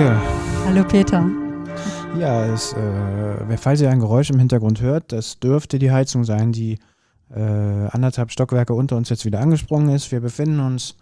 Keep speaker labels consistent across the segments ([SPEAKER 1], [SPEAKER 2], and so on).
[SPEAKER 1] Anke.
[SPEAKER 2] Hallo Peter.
[SPEAKER 1] Ja, falls ihr ein Geräusch im Hintergrund hört, das dürfte die Heizung sein, die 1,5 Stockwerke unter uns jetzt wieder angesprungen ist. Wir befinden uns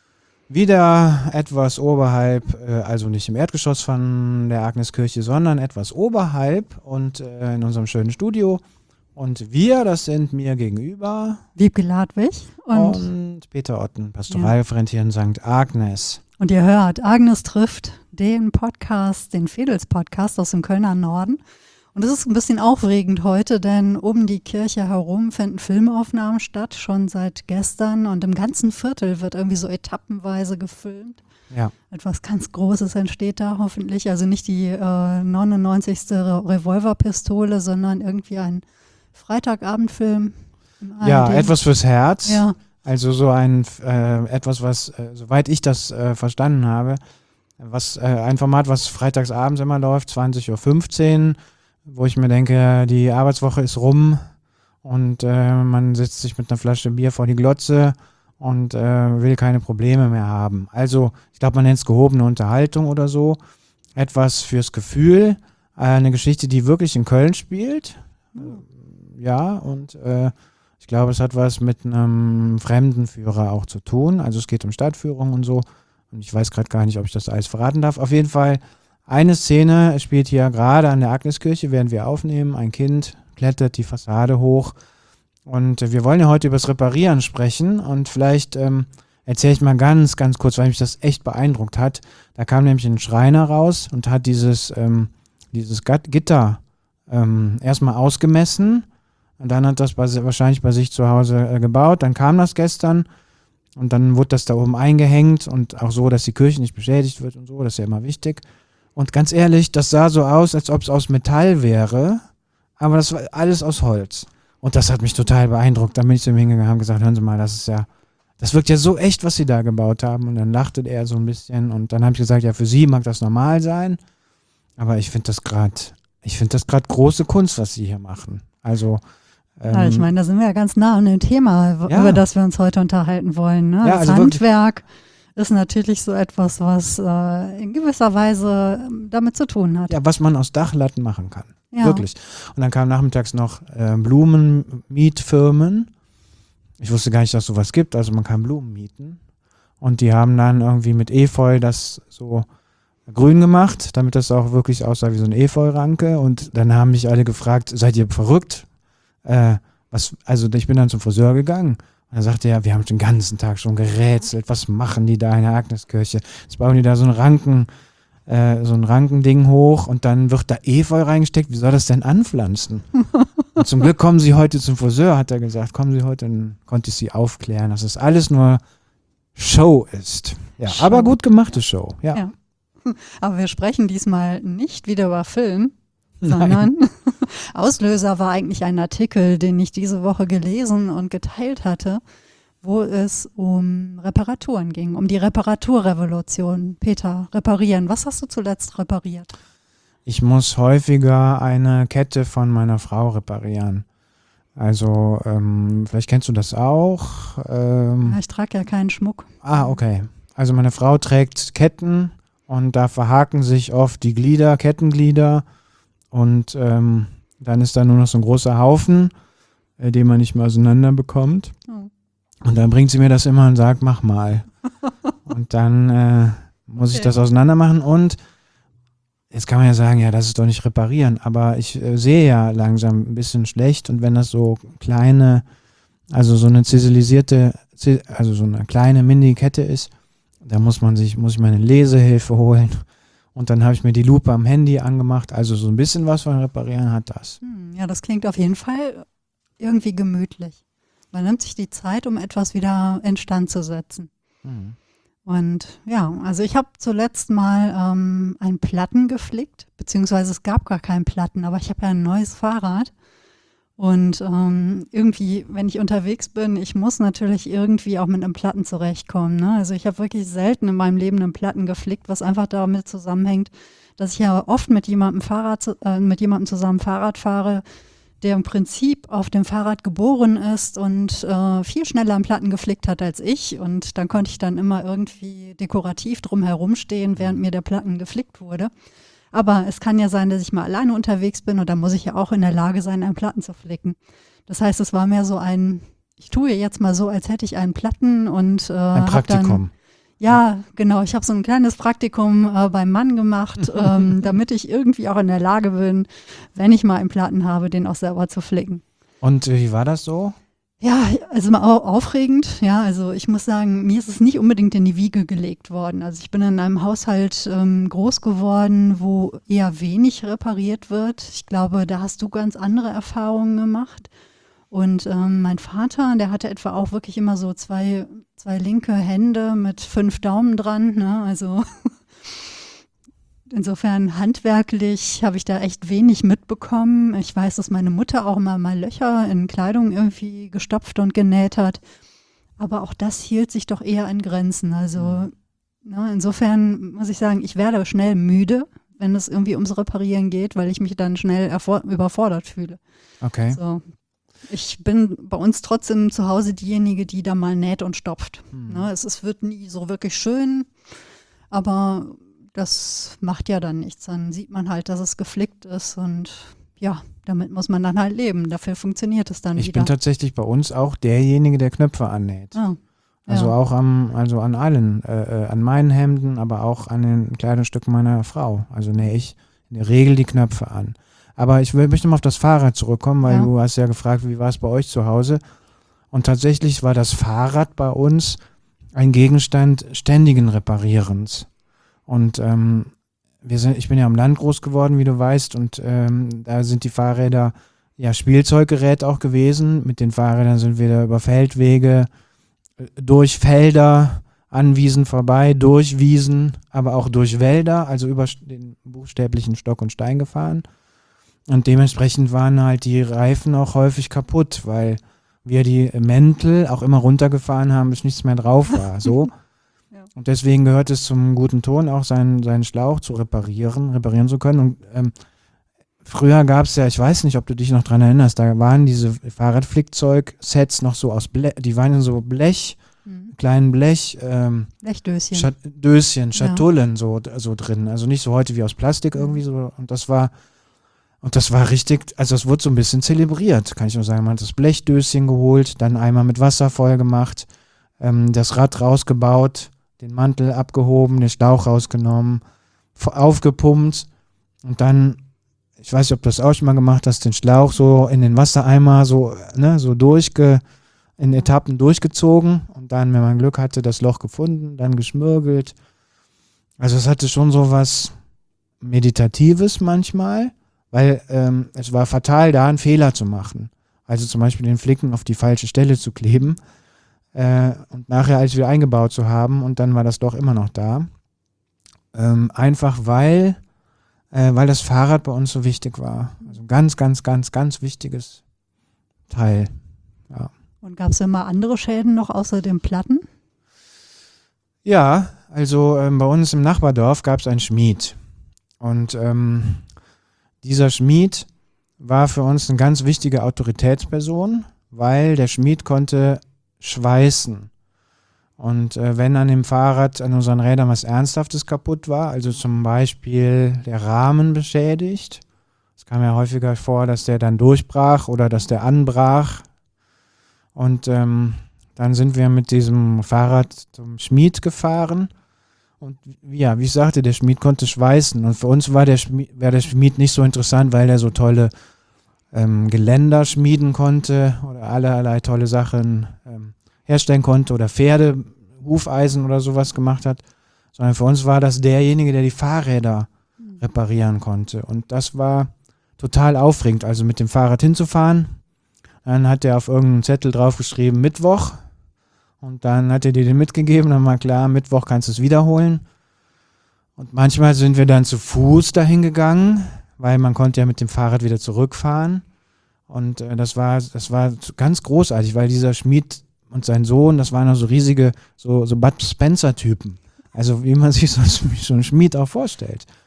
[SPEAKER 1] wieder etwas oberhalb, also nicht im Erdgeschoss von der Agneskirche, sondern etwas oberhalb und in unserem schönen Studio. Und wir, das sind mir gegenüber
[SPEAKER 2] Wiebke Ladwig
[SPEAKER 1] und Peter Otten, Pastoralreferent hier in St. Agnes.
[SPEAKER 2] Und ihr hört, Agnes trifft den Podcast, den Fedels-Podcast aus dem Kölner Norden. Und es ist ein bisschen aufregend heute, denn um die Kirche herum finden Filmaufnahmen statt, schon seit gestern. Und im ganzen Viertel wird irgendwie so etappenweise gefilmt.
[SPEAKER 1] Ja.
[SPEAKER 2] Etwas ganz Großes entsteht da hoffentlich. Also nicht die 99. Revolverpistole, sondern irgendwie ein Freitagabendfilm.
[SPEAKER 1] Ja, etwas fürs Herz.
[SPEAKER 2] Ja.
[SPEAKER 1] Also so etwas, was, soweit ich das verstanden habe, ein Format, was freitagsabends immer läuft, 20:15 Uhr, wo ich mir denke, die Arbeitswoche ist rum und man setzt sich mit einer Flasche Bier vor die Glotze und will keine Probleme mehr haben. Also ich glaube, man nennt es gehobene Unterhaltung oder so. Etwas fürs Gefühl, eine Geschichte, die wirklich in Köln spielt. Ja, und ich glaube, es hat was mit einem Fremdenführer auch zu tun. Also es geht um Stadtführung und so. Und ich weiß gerade gar nicht, ob ich das alles verraten darf. Auf jeden Fall, eine Szene spielt hier gerade an der Agneskirche, während wir aufnehmen. Ein Kind klettert die Fassade hoch. Und wir wollen ja heute über das Reparieren sprechen. Und vielleicht erzähle ich mal ganz, ganz kurz, weil mich das echt beeindruckt hat. Da kam nämlich ein Schreiner raus und hat dieses Gitter erstmal ausgemessen. Und dann hat das wahrscheinlich bei sich zu Hause gebaut. Dann kam das gestern und dann wurde das da oben eingehängt und auch so, dass die Kirche nicht beschädigt wird und so. Das ist ja immer wichtig. Und ganz ehrlich, das sah so aus, als ob es aus Metall wäre, aber das war alles aus Holz. Und das hat mich total beeindruckt. Dann bin ich zu ihm hingegangen und habe gesagt, hören Sie mal, das wirkt ja so echt, was Sie da gebaut haben. Und dann lachte er so ein bisschen und dann habe ich gesagt, ja, für Sie mag das normal sein, aber ich finde das gerade große Kunst, was Sie hier machen. Also
[SPEAKER 2] ja, ich meine, da sind wir ja ganz nah an dem Thema, über das wir uns heute unterhalten wollen. Ne?
[SPEAKER 1] Ja,
[SPEAKER 2] das
[SPEAKER 1] also
[SPEAKER 2] Handwerk ist natürlich so etwas, was in gewisser Weise damit zu tun hat.
[SPEAKER 1] Ja, was man aus Dachlatten machen kann.
[SPEAKER 2] Ja.
[SPEAKER 1] Wirklich. Und dann kamen nachmittags noch Blumenmietfirmen. Ich wusste gar nicht, dass es sowas gibt. Also man kann Blumen mieten. Und die haben dann irgendwie mit Efeu das so grün gemacht, damit das auch wirklich aussah wie so eine Efeuranke. Und dann haben mich alle gefragt, seid ihr verrückt? Ich bin dann zum Friseur gegangen und er sagte, ja, wir haben den ganzen Tag schon gerätselt, was machen die da in der Agneskirche? Jetzt bauen die da so ein Rankending hoch und dann wird da Efeu reingesteckt, wie soll das denn anpflanzen? Und zum Glück kommen sie heute zum Friseur, hat er gesagt, kommen sie heute, dann konnte ich sie aufklären, dass es alles nur Show ist. Ja, Show. Aber gut gemachte Show, ja.
[SPEAKER 2] Aber wir sprechen diesmal nicht wieder über Film, sondern Auslöser war eigentlich ein Artikel, den ich diese Woche gelesen und geteilt hatte, wo es um Reparaturen ging, um die Reparaturrevolution. Peter, reparieren. Was hast du zuletzt repariert?
[SPEAKER 1] Ich muss häufiger eine Kette von meiner Frau reparieren. Also, vielleicht kennst du das auch.
[SPEAKER 2] Ich trage ja keinen Schmuck.
[SPEAKER 1] Okay. Also meine Frau trägt Ketten und da verhaken sich oft die Kettenglieder. Und dann ist da nur noch so ein großer Haufen, den man nicht mehr auseinander bekommt. Oh. Und dann bringt sie mir das immer und sagt, mach mal. Und dann muss ich das auseinander machen. Und jetzt kann man ja sagen, ja, das ist doch nicht reparieren. Aber ich sehe ja langsam ein bisschen schlecht. Und wenn das so kleine, also so eine so eine kleine Mini-Kette ist, da muss ich mir eine Lesehilfe holen. Und dann habe ich mir die Lupe am Handy angemacht. Also so ein bisschen was von Reparieren hat das.
[SPEAKER 2] Ja, das klingt auf jeden Fall irgendwie gemütlich. Man nimmt sich die Zeit, um etwas wieder instand zu setzen. Mhm. Und ja, also ich habe zuletzt mal einen Platten geflickt, beziehungsweise es gab gar keinen Platten, aber ich habe ja ein neues Fahrrad. Und irgendwie, wenn ich unterwegs bin, ich muss natürlich irgendwie auch mit einem Platten zurechtkommen. Ne? Also ich habe wirklich selten in meinem Leben einen Platten geflickt, was einfach damit zusammenhängt, dass ich ja oft mit jemandem zusammen Fahrrad fahre, der im Prinzip auf dem Fahrrad geboren ist und viel schneller am Platten geflickt hat als ich. Und dann konnte ich dann immer irgendwie dekorativ drum herum stehen, während mir der Platten geflickt wurde. Aber es kann ja sein, dass ich mal alleine unterwegs bin und dann muss ich ja auch in der Lage sein, einen Platten zu flicken. Das heißt, es war mehr so ich tue jetzt mal so, als hätte ich einen Platten und
[SPEAKER 1] ein Praktikum.
[SPEAKER 2] Ja, genau. Ich habe so ein kleines Praktikum beim Mann gemacht, damit ich irgendwie auch in der Lage bin, wenn ich mal einen Platten habe, den auch selber zu flicken.
[SPEAKER 1] Und wie war das so?
[SPEAKER 2] Ja, also mal aufregend. Ja, also ich muss sagen, mir ist es nicht unbedingt in die Wiege gelegt worden. Also ich bin in einem Haushalt groß geworden, wo eher wenig repariert wird. Ich glaube, da hast du ganz andere Erfahrungen gemacht. Und mein Vater, der hatte etwa auch wirklich immer so zwei linke Hände mit 5 Daumen dran. Ne? Also insofern handwerklich habe ich da echt wenig mitbekommen. Ich weiß, dass meine Mutter auch immer mal Löcher in Kleidung irgendwie gestopft und genäht hat. Aber auch das hielt sich doch eher in Grenzen. Also insofern muss ich sagen, ich werde schnell müde, wenn es irgendwie ums Reparieren geht, weil ich mich dann schnell überfordert fühle.
[SPEAKER 1] Okay.
[SPEAKER 2] So. Ich bin bei uns trotzdem zu Hause diejenige, die da mal näht und stopft. Ne, es wird nie so wirklich schön, aber das macht ja dann nichts. Dann sieht man halt, dass es geflickt ist und ja, damit muss man dann halt leben. Dafür funktioniert es dann wieder.
[SPEAKER 1] Ich bin tatsächlich bei uns auch derjenige, der Knöpfe annäht.
[SPEAKER 2] Ah,
[SPEAKER 1] also
[SPEAKER 2] ja.
[SPEAKER 1] auch an allen, an meinen Hemden, aber auch an den Kleidungsstücken meiner Frau. Also nähe ich in der Regel die Knöpfe an. Aber ich möchte mal auf das Fahrrad zurückkommen, weil du hast ja gefragt, wie war es bei euch zu Hause? Und tatsächlich war das Fahrrad bei uns ein Gegenstand ständigen Reparierens. Und ich bin ja am Land groß geworden, wie du weißt, und da sind die Fahrräder ja Spielzeuggerät auch gewesen. Mit den Fahrrädern sind wir da über Feldwege, durch Felder, an Wiesen vorbei, durch Wiesen, aber auch durch Wälder, also über den buchstäblichen Stock und Stein gefahren. Und dementsprechend waren halt die Reifen auch häufig kaputt, weil wir die Mäntel auch immer runtergefahren haben, bis nichts mehr drauf war. So.
[SPEAKER 2] Ja.
[SPEAKER 1] Und deswegen gehört es zum guten Ton, auch seinen Schlauch zu reparieren zu können. Und früher gab es ja, ich weiß nicht, ob du dich noch dran erinnerst, da waren diese Fahrradflickzeug-Sets noch so aus Blech, die waren in so kleinen
[SPEAKER 2] Blechdöschen.
[SPEAKER 1] Döschen, Schatullen so drin. Also nicht so heute wie aus Plastik irgendwie so. Und das war richtig, also es wurde so ein bisschen zelebriert, kann ich nur sagen. Man hat das Blechdöschen geholt, dann einmal mit Wasser voll gemacht, das Rad rausgebaut, den Mantel abgehoben, den Schlauch rausgenommen, aufgepumpt und dann, ich weiß nicht, ob du das auch schon mal gemacht hast, den Schlauch so in den Wassereimer so in Etappen durchgezogen und dann, wenn man Glück hatte, das Loch gefunden, dann geschmürgelt. Also es hatte schon so was Meditatives manchmal. Weil es war fatal, da einen Fehler zu machen. Also zum Beispiel den Flicken auf die falsche Stelle zu kleben und nachher alles wieder eingebaut zu haben und dann war das Loch immer noch da. Einfach weil das Fahrrad bei uns so wichtig war. Also ganz, ganz, ganz, ganz wichtiges Teil. Ja.
[SPEAKER 2] Und gab es immer andere Schäden noch außer den Platten?
[SPEAKER 1] Ja, also bei uns im Nachbardorf gab es einen Schmied. Und dieser Schmied war für uns eine ganz wichtige Autoritätsperson, weil der Schmied konnte schweißen. Und wenn an dem Fahrrad, an unseren Rädern was Ernsthaftes kaputt war, also zum Beispiel der Rahmen beschädigt, es kam ja häufiger vor, dass der dann durchbrach oder dass der anbrach. Und dann sind wir mit diesem Fahrrad zum Schmied gefahren. Und ja, wie ich sagte, der Schmied konnte schweißen. Und für uns war der Schmied nicht so interessant, weil er so tolle Geländer schmieden konnte oder allerlei tolle Sachen herstellen konnte oder Pferde, Hufeisen oder sowas gemacht hat. Sondern für uns war das derjenige, der die Fahrräder reparieren konnte. Und das war total aufregend, also mit dem Fahrrad hinzufahren. Dann hat er auf irgendeinen Zettel draufgeschrieben, Mittwoch. Und dann hat er dir den mitgegeben, dann war klar, Mittwoch kannst du es wiederholen. Und manchmal sind wir dann zu Fuß dahin gegangen, weil man konnte ja mit dem Fahrrad wieder zurückfahren. Und das war ganz großartig, weil dieser Schmied und sein Sohn, das waren also riesige, so Bud Spencer-Typen. Also wie man sich so einen Schmied auch vorstellt.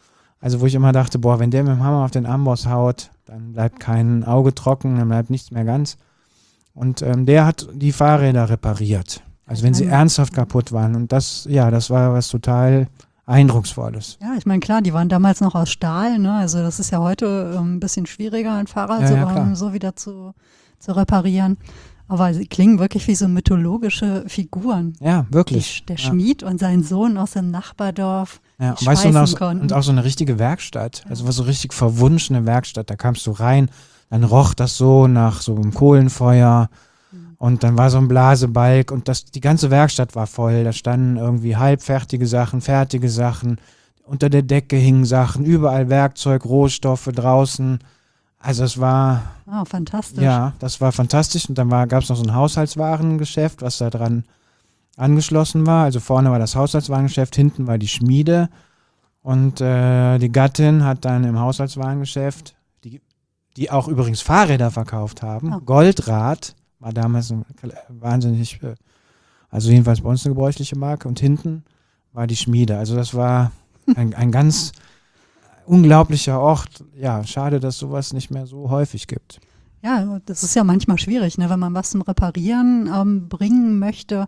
[SPEAKER 1] Also wo ich immer dachte, boah, wenn der mit dem Hammer auf den Amboss haut, dann bleibt kein Auge trocken, dann bleibt nichts mehr ganz. Und der hat die Fahrräder repariert. Also wenn sie ernsthaft kaputt waren. Und das war was total Eindrucksvolles.
[SPEAKER 2] Ja, ich meine, klar, die waren damals noch aus Stahl, ne? Also das ist ja heute ein bisschen schwieriger, ein Fahrrad so wieder zu reparieren. Aber sie klingen wirklich wie so mythologische Figuren.
[SPEAKER 1] Ja, wirklich.
[SPEAKER 2] Der Schmied und sein Sohn aus dem Nachbardorf.
[SPEAKER 1] Ja, und weißt du, und auch so eine richtige Werkstatt. Also was so richtig verwunschene Werkstatt. Da kamst du rein, dann roch das so nach so einem Kohlenfeuer. Und dann war so ein Blasebalg und die ganze Werkstatt war voll. Da standen irgendwie halbfertige Sachen, fertige Sachen. Unter der Decke hingen Sachen, überall Werkzeug, Rohstoffe draußen. Also es war...
[SPEAKER 2] Oh, fantastisch.
[SPEAKER 1] Ja, das war fantastisch. Und dann gab es noch so ein Haushaltswarengeschäft, was da dran angeschlossen war. Also vorne war das Haushaltswarengeschäft, hinten war die Schmiede. Und die Gattin hat dann im Haushaltswarengeschäft, die auch übrigens Fahrräder verkauft haben, Goldrad, war damals ein wahnsinnig, also jedenfalls bei uns eine gebräuchliche Marke. Und hinten war die Schmiede. Also das war ein ganz unglaublicher Ort. Ja, schade, dass sowas nicht mehr so häufig gibt.
[SPEAKER 2] Ja, das ist ja manchmal schwierig, ne, wenn man was zum Reparieren bringen möchte.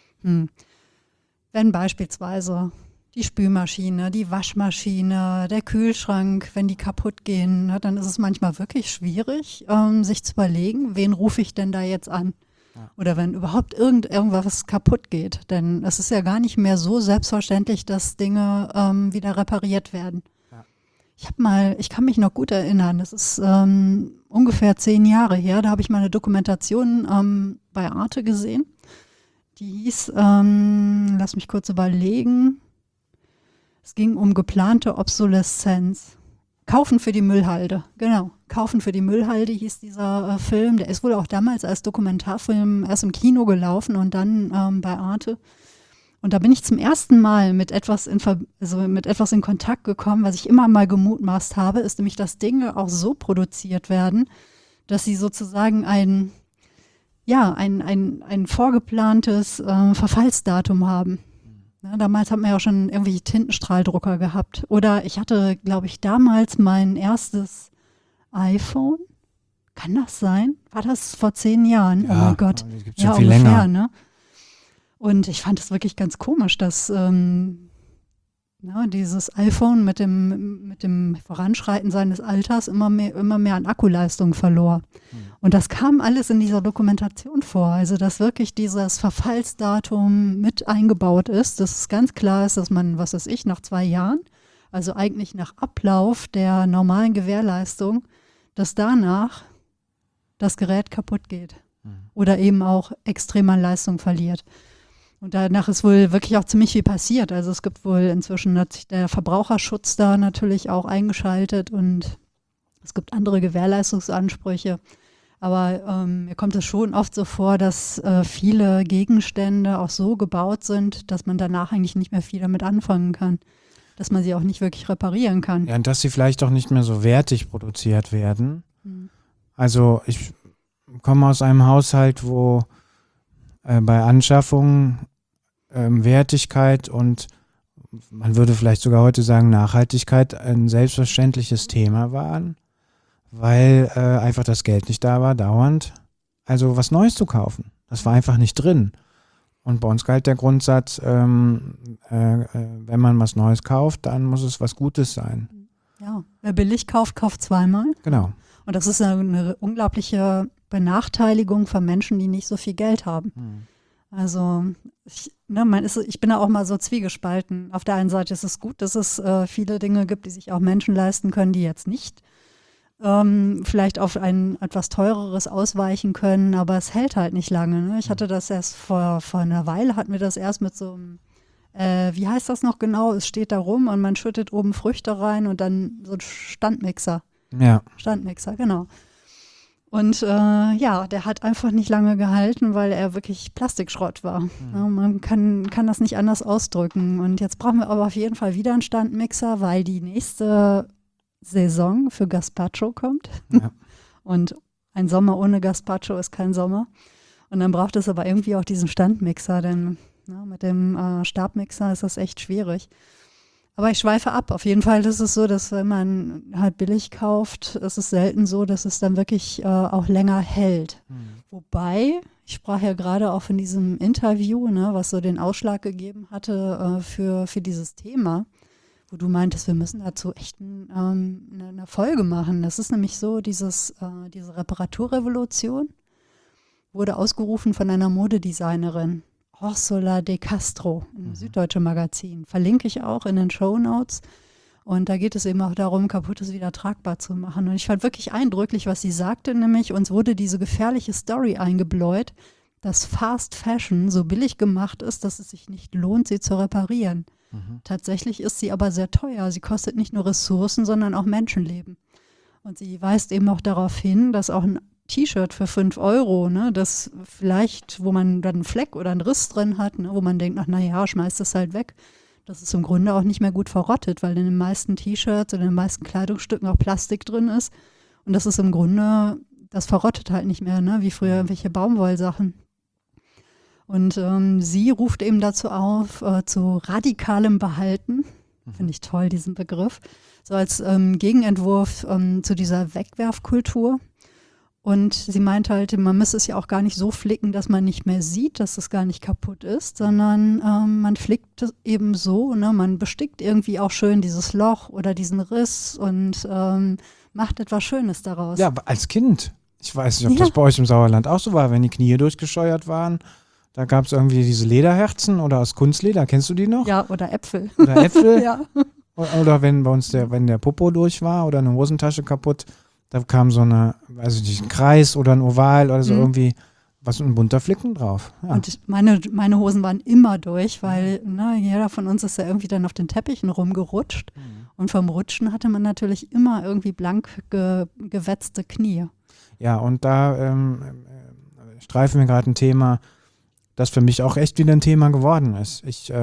[SPEAKER 2] Wenn beispielsweise die Spülmaschine, die Waschmaschine, der Kühlschrank, wenn die kaputt gehen, ne, dann ist es manchmal wirklich schwierig, sich zu überlegen, wen rufe ich denn da jetzt an? Ja. Oder wenn überhaupt irgendwas kaputt geht. Denn es ist ja gar nicht mehr so selbstverständlich, dass Dinge wieder repariert werden. Ja. Ich kann mich noch gut erinnern, das ist ungefähr 10 Jahre her, da habe ich mal eine Dokumentation bei Arte gesehen. Die hieß, lass mich kurz überlegen, es ging um geplante Obsoleszenz. Kaufen für die Müllhalde, genau. Kaufen für die Müllhalde hieß dieser Film. Der ist wohl auch damals als Dokumentarfilm erst im Kino gelaufen und dann bei Arte. Und da bin ich zum ersten Mal mit etwas in Kontakt gekommen, was ich immer mal gemutmaßt habe, ist nämlich, dass Dinge auch so produziert werden, dass sie sozusagen ein vorgeplantes Verfallsdatum haben. Ja, damals hatten wir ja auch schon irgendwelche Tintenstrahldrucker gehabt. Oder ich hatte, glaube ich, damals mein erstes iPhone. Kann das sein? War das vor 10 Jahren?
[SPEAKER 1] Ja,
[SPEAKER 2] oh mein Gott.
[SPEAKER 1] Das gibt's schon viel länger.
[SPEAKER 2] Ne? Und ich fand es wirklich ganz komisch, dass dieses iPhone mit dem Voranschreiten seines Alters immer mehr an Akkuleistung verlor. Und das kam alles in dieser Dokumentation vor. Also, dass wirklich dieses Verfallsdatum mit eingebaut ist, dass es ganz klar ist, dass man, was weiß ich, nach 2 Jahren, also eigentlich nach Ablauf der normalen Gewährleistung, dass danach das Gerät kaputt geht oder eben auch extrem an Leistung verliert. Und danach ist wohl wirklich auch ziemlich viel passiert. Also es gibt wohl inzwischen, hat sich der Verbraucherschutz da natürlich auch eingeschaltet und es gibt andere Gewährleistungsansprüche. Aber mir kommt es schon oft so vor, dass viele Gegenstände auch so gebaut sind, dass man danach eigentlich nicht mehr viel damit anfangen kann. Dass man sie auch nicht wirklich reparieren kann.
[SPEAKER 1] Ja, und dass sie vielleicht auch nicht mehr so wertig produziert werden. Also ich komme aus einem Haushalt, wo bei Anschaffung Wertigkeit und man würde vielleicht sogar heute sagen Nachhaltigkeit ein selbstverständliches Thema waren, weil einfach das Geld nicht da war, dauernd also was Neues zu kaufen. Das war einfach nicht drin. Und bei uns galt der Grundsatz, wenn man was Neues kauft, dann muss es was Gutes sein.
[SPEAKER 2] Ja, wer billig kauft, kauft zweimal.
[SPEAKER 1] Genau.
[SPEAKER 2] Und das ist eine unglaubliche Benachteiligung von Menschen, die nicht so viel Geld haben. Also ich bin da auch mal so zwiegespalten. Auf der einen Seite ist es gut, dass es viele Dinge gibt, die sich auch Menschen leisten können, die jetzt nicht vielleicht auf ein etwas teureres ausweichen können, aber es hält halt nicht lange. Ne? Ich hatte das erst vor einer Weile, hatten wir das erst mit so einem, wie heißt das noch genau? Es steht da rum und man schüttet oben Früchte rein und dann so ein Standmixer.
[SPEAKER 1] Ja.
[SPEAKER 2] Standmixer, genau. Und der hat einfach nicht lange gehalten, weil er wirklich Plastikschrott war. Ja, man kann das nicht anders ausdrücken. Und jetzt brauchen wir aber auf jeden Fall wieder einen Standmixer, weil die nächste Saison für Gazpacho kommt.
[SPEAKER 1] Ja.
[SPEAKER 2] Und ein Sommer ohne Gazpacho ist kein Sommer. Und dann braucht es aber irgendwie auch diesen Standmixer, denn mit dem Stabmixer ist das echt schwierig. Aber ich schweife ab. Auf jeden Fall ist es so, dass wenn man halt billig kauft, ist es selten so, dass es dann wirklich auch länger hält. Wobei, ich sprach ja gerade auch von diesem Interview, ne, was so den Ausschlag gegeben hatte für dieses Thema, wo du meintest, wir müssen dazu echt eine Folge machen. Das ist nämlich so, diese Reparaturrevolution wurde ausgerufen von einer Modedesignerin, Ursula de Castro, im Süddeutsche Magazin. Verlinke ich auch in den Shownotes. Und da geht es eben auch darum, Kaputtes wieder tragbar zu machen. Und ich fand wirklich eindrücklich, was sie sagte, nämlich uns wurde diese gefährliche Story eingebläut, dass Fast Fashion so billig gemacht ist, dass es sich nicht lohnt, sie zu reparieren. Tatsächlich ist sie aber sehr teuer. Sie kostet nicht nur Ressourcen, sondern auch Menschenleben. Und sie weist eben auch darauf hin, dass auch ein T-Shirt für 5 €, ne, das vielleicht, wo man dann einen Fleck oder einen Riss drin hat, ne, wo man denkt, ach naja, schmeißt das halt weg, dass es im Grunde auch nicht mehr gut verrottet, weil in den meisten T-Shirts oder in den meisten Kleidungsstücken auch Plastik drin ist. Und das ist im Grunde, das verrottet halt nicht mehr, ne, wie früher irgendwelche Baumwollsachen. Und sie ruft eben dazu auf, zu radikalem Behalten. Finde ich toll, diesen Begriff. So als Gegenentwurf zu dieser Wegwerfkultur. Und sie meint halt, man müsste es ja auch gar nicht so flicken, dass man nicht mehr sieht, dass es gar nicht kaputt ist, sondern man flickt es eben so, ne? Man bestickt irgendwie auch schön dieses Loch oder diesen Riss und macht etwas Schönes daraus.
[SPEAKER 1] Ja, als Kind. Ich weiß nicht, ob das bei euch im Sauerland auch so war, wenn die Knie durchgescheuert waren. Da gab es irgendwie diese Lederherzen oder aus Kunstleder, kennst du die noch?
[SPEAKER 2] Ja, oder Äpfel.
[SPEAKER 1] Oder Äpfel.
[SPEAKER 2] Ja.
[SPEAKER 1] Oder wenn bei uns wenn der Popo durch war oder eine Hosentasche kaputt, da kam so eine, weiß ich nicht, ein Kreis oder ein Oval oder so irgendwie was ein bunter Flicken drauf. Ja.
[SPEAKER 2] Und meine Hosen waren immer durch, weil jeder von uns ist ja irgendwie dann auf den Teppichen rumgerutscht. Und vom Rutschen hatte man natürlich immer irgendwie blank gewetzte Knie.
[SPEAKER 1] Ja, und da streifen wir gerade ein Thema, das für mich auch echt wieder ein Thema geworden ist. Ich,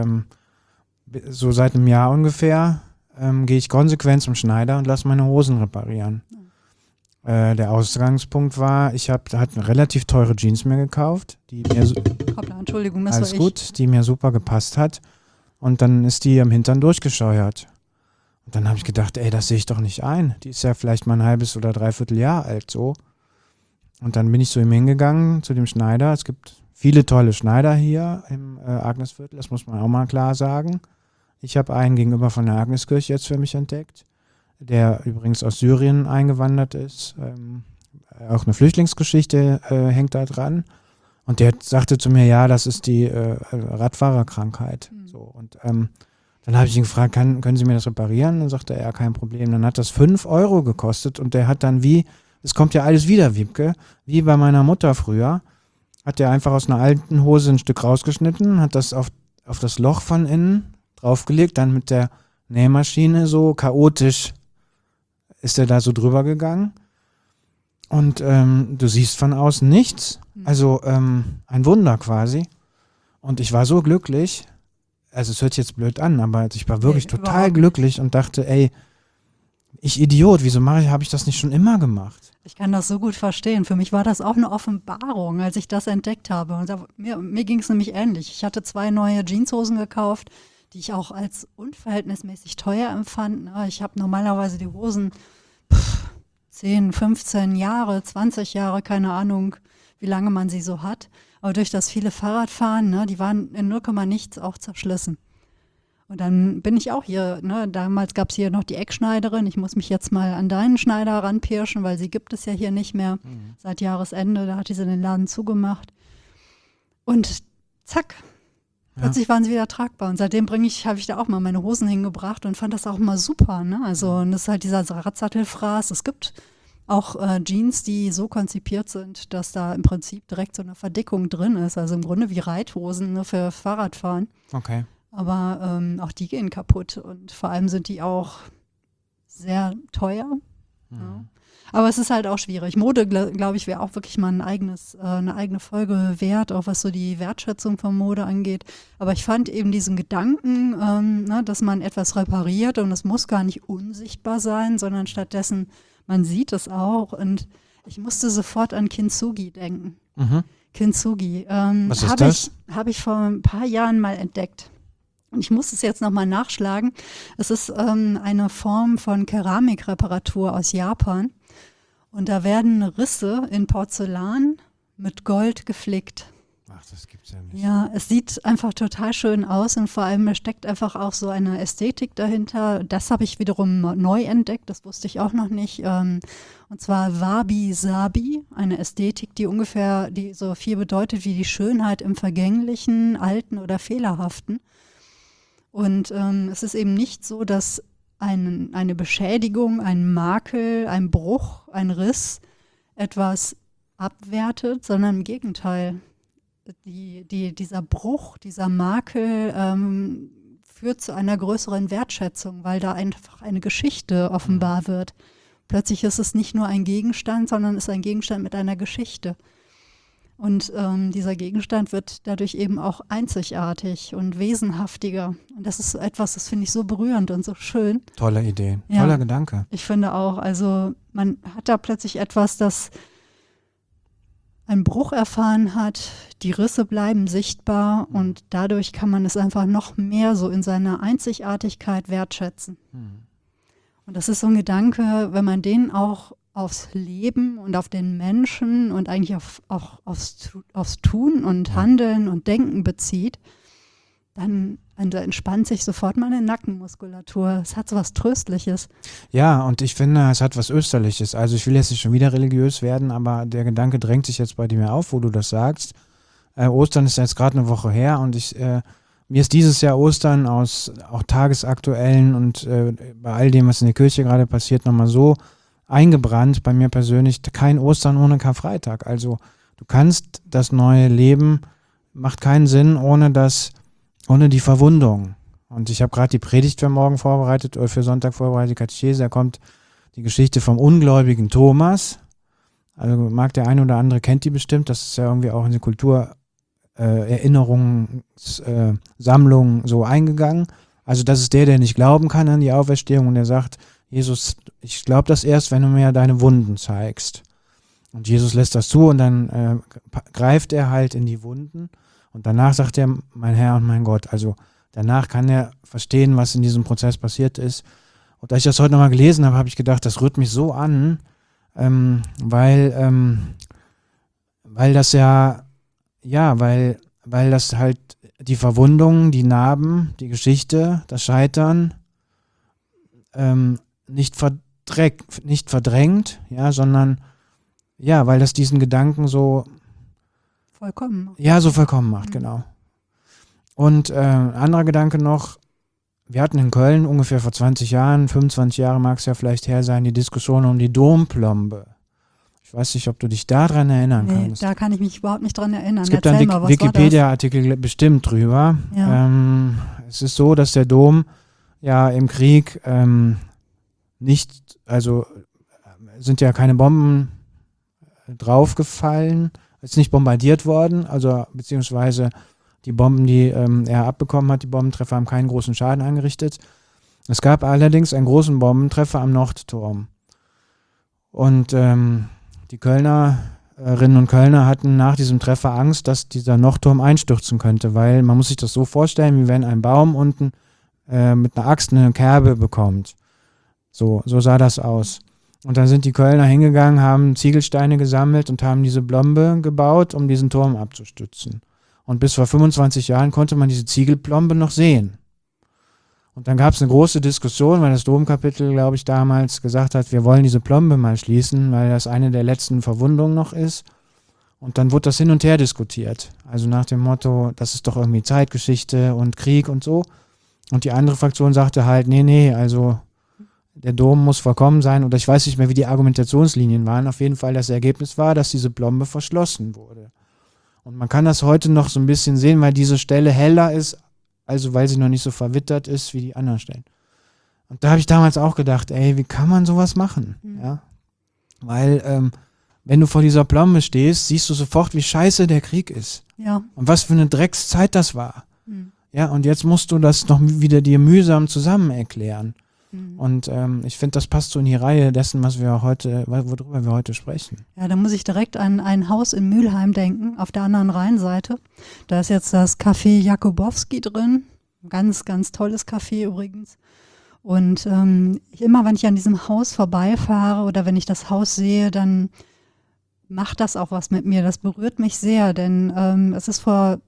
[SPEAKER 1] so seit einem Jahr ungefähr, gehe ich konsequent zum Schneider und lasse meine Hosen reparieren. Der Ausgangspunkt war, ich hatte eine relativ teure Jeans mir gekauft, die mir
[SPEAKER 2] Entschuldigung, das
[SPEAKER 1] alles
[SPEAKER 2] war
[SPEAKER 1] gut, die mir super gepasst hat. Und dann ist die am Hintern durchgescheuert. Und dann habe ich gedacht, ey, das sehe ich doch nicht ein. Die ist ja vielleicht mal ein halbes oder dreiviertel Jahr alt so. Und dann bin ich zu ihm hingegangen, zu dem Schneider. Es gibt viele tolle Schneider hier im Agnesviertel, das muss man auch mal klar sagen. Ich habe einen gegenüber von der Agneskirche jetzt für mich entdeckt, der übrigens aus Syrien eingewandert ist. Auch eine Flüchtlingsgeschichte hängt da dran. Und der sagte zu mir, ja, das ist die Radfahrerkrankheit. So, und dann habe ich ihn gefragt, können Sie mir das reparieren? Dann sagte er, ja, kein Problem. Dann hat das 5 € gekostet und der hat dann es kommt ja alles wieder, Wiebke, wie bei meiner Mutter früher, hat der einfach aus einer alten Hose ein Stück rausgeschnitten, hat das auf das Loch von innen draufgelegt, dann mit der Nähmaschine so chaotisch ist er da so drüber gegangen. Und du siehst von außen nichts. Also ein Wunder quasi. Und ich war so glücklich, also es hört sich jetzt blöd an, aber ich war wirklich total glücklich und dachte, ey, ich Idiot, wieso habe ich das nicht schon immer gemacht?
[SPEAKER 2] Ich kann das so gut verstehen. Für mich war das auch eine Offenbarung, als ich das entdeckt habe. Und mir ging es nämlich ähnlich. Ich hatte 2 neue Jeanshosen gekauft, die ich auch als unverhältnismäßig teuer empfand. Ich habe normalerweise die Hosen 10, 15 Jahre, 20 Jahre, keine Ahnung, wie lange man sie so hat. Aber durch das viele Fahrradfahren, die waren in 0, nichts auch zerschlissen. Und dann bin ich auch hier, damals gab es hier noch die Eckschneiderin. Ich muss mich jetzt mal an deinen Schneider ranpirschen, weil sie gibt es ja hier nicht mehr. Seit Jahresende, da hat sie den Laden zugemacht. Und zack, plötzlich waren sie wieder tragbar. Und seitdem habe ich da auch mal meine Hosen hingebracht und fand das auch mal super. Also, und das ist halt dieser Radsattelfraß. Es gibt auch Jeans, die so konzipiert sind, dass da im Prinzip direkt so eine Verdickung drin ist. Also im Grunde wie Reithosen für Fahrradfahren.
[SPEAKER 1] Okay.
[SPEAKER 2] Aber auch die gehen kaputt und vor allem sind die auch sehr teuer. Ja. Aber es ist halt auch schwierig. Mode, glaube ich, wäre auch wirklich mal eine eigene Folge wert, auch was so die Wertschätzung von Mode angeht. Aber ich fand eben diesen Gedanken, dass man etwas repariert und es muss gar nicht unsichtbar sein, sondern stattdessen, man sieht es auch. Und ich musste sofort an Kintsugi denken. Kintsugi.
[SPEAKER 1] Was ist das?
[SPEAKER 2] Habe ich vor ein paar Jahren mal entdeckt. Und ich muss es jetzt nochmal nachschlagen. Es ist eine Form von Keramikreparatur aus Japan. Und da werden Risse in Porzellan mit Gold geflickt.
[SPEAKER 1] Ach, das gibt's ja nicht.
[SPEAKER 2] Ja, es sieht einfach total schön aus und vor allem da steckt einfach auch so eine Ästhetik dahinter. Das habe ich wiederum neu entdeckt, das wusste ich auch noch nicht. Und zwar Wabi-Sabi, eine Ästhetik, die so viel bedeutet wie die Schönheit im Vergänglichen, Alten oder Fehlerhaften. Und es ist eben nicht so, dass eine Beschädigung, ein Makel, ein Bruch, ein Riss etwas abwertet, sondern im Gegenteil. Dieser Bruch, dieser Makel führt zu einer größeren Wertschätzung, weil da einfach eine Geschichte offenbar wird. Plötzlich ist es nicht nur ein Gegenstand, sondern ist ein Gegenstand mit einer Geschichte. Und dieser Gegenstand wird dadurch eben auch einzigartig und wesenhaftiger. Und das ist etwas, das finde ich so berührend und so schön.
[SPEAKER 1] Tolle Idee,
[SPEAKER 2] Ja.
[SPEAKER 1] toller Gedanke.
[SPEAKER 2] Ich finde auch, also man hat da plötzlich etwas, das einen Bruch erfahren hat, die Risse bleiben sichtbar und dadurch kann man es einfach noch mehr so in seiner Einzigartigkeit wertschätzen. Und das ist so ein Gedanke, wenn man den auch aufs Leben und auf den Menschen und eigentlich auch aufs Tun und Handeln und Denken bezieht, dann entspannt sich sofort meine Nackenmuskulatur. Es hat so was Tröstliches.
[SPEAKER 1] Ja, und ich finde, es hat was Österliches. Also ich will jetzt nicht schon wieder religiös werden, aber der Gedanke drängt sich jetzt bei dir auf, wo du das sagst. Ostern ist jetzt gerade eine Woche her und mir ist dieses Jahr Ostern aus auch tagesaktuellen und bei all dem, was in der Kirche gerade passiert, nochmal so eingebrannt, bei mir persönlich, kein Ostern ohne Karfreitag. Also du kannst das neue Leben, macht keinen Sinn ohne die Verwundung. Und ich habe gerade die Predigt für morgen vorbereitet oder für Sonntag vorbereitet, Katechese, da kommt die Geschichte vom ungläubigen Thomas. Also mag der eine oder andere, kennt die bestimmt, das ist ja irgendwie auch in die Erinnerungssammlung so eingegangen. Also das ist der nicht glauben kann an die Auferstehung und der sagt, Jesus, ich glaube das erst, wenn du mir deine Wunden zeigst. Und Jesus lässt das zu und dann greift er halt in die Wunden. Und danach sagt er, mein Herr und mein Gott. Also danach kann er verstehen, was in diesem Prozess passiert ist. Und als ich das heute nochmal gelesen habe, habe ich gedacht, das rührt mich so an, weil das weil das halt die Verwundungen, die Narben, die Geschichte, das Scheitern nicht verdrängt, ja, sondern weil das diesen Gedanken so
[SPEAKER 2] Vollkommen macht.
[SPEAKER 1] Ja, so vollkommen macht, genau. Und ein anderer Gedanke noch, wir hatten in Köln ungefähr vor 20 Jahren, 25 Jahre mag es ja vielleicht her sein, die Diskussion um die Domplombe. Ich weiß nicht, ob du dich daran erinnern kannst.
[SPEAKER 2] Da kann ich mich überhaupt nicht dran erinnern.
[SPEAKER 1] Es gibt einen Wikipedia-Artikel bestimmt drüber.
[SPEAKER 2] Ja.
[SPEAKER 1] Es ist so, dass der Dom ja im Krieg sind ja keine Bomben draufgefallen, ist nicht bombardiert worden, also beziehungsweise die Bomben, die er abbekommen hat, die Bombentreffer haben keinen großen Schaden angerichtet. Es gab allerdings einen großen Bombentreffer am Nordturm. Und die Kölnerinnen und Kölner hatten nach diesem Treffer Angst, dass dieser Nordturm einstürzen könnte, weil man muss sich das so vorstellen, wie wenn ein Baum unten mit einer Axt eine Kerbe bekommt. So sah das aus. Und dann sind die Kölner hingegangen, haben Ziegelsteine gesammelt und haben diese Plombe gebaut, um diesen Turm abzustützen. Und bis vor 25 Jahren konnte man diese Ziegelplombe noch sehen. Und dann gab es eine große Diskussion, weil das Domkapitel, glaube ich, damals gesagt hat, wir wollen diese Plombe mal schließen, weil das eine der letzten Verwundungen noch ist. Und dann wurde das hin und her diskutiert. Also nach dem Motto, das ist doch irgendwie Zeitgeschichte und Krieg und so. Und die andere Fraktion sagte halt, nee, also der Dom muss vollkommen sein. Oder ich weiß nicht mehr, wie die Argumentationslinien waren. Auf jeden Fall das Ergebnis war, dass diese Plombe verschlossen wurde. Und man kann das heute noch so ein bisschen sehen, weil diese Stelle heller ist, also weil sie noch nicht so verwittert ist wie die anderen Stellen. Und da habe ich damals auch gedacht, wie kann man sowas machen? Mhm. Ja? Weil wenn du vor dieser Plombe stehst, siehst du sofort, wie scheiße der Krieg ist.
[SPEAKER 2] Ja.
[SPEAKER 1] Und was für eine Dreckszeit das war.
[SPEAKER 2] Mhm.
[SPEAKER 1] Ja, und jetzt musst du das noch wieder dir mühsam zusammen erklären. Mhm. Und ich finde, das passt so in die Reihe dessen, worüber wir heute sprechen.
[SPEAKER 2] Ja, da muss ich direkt an ein Haus in Mülheim denken, auf der anderen Rheinseite. Da ist jetzt das Café Jakubowski drin. Ganz, ganz tolles Café übrigens. Und immer, wenn ich an diesem Haus vorbeifahre oder wenn ich das Haus sehe, dann macht das auch was mit mir. Das berührt mich sehr, denn es ist vor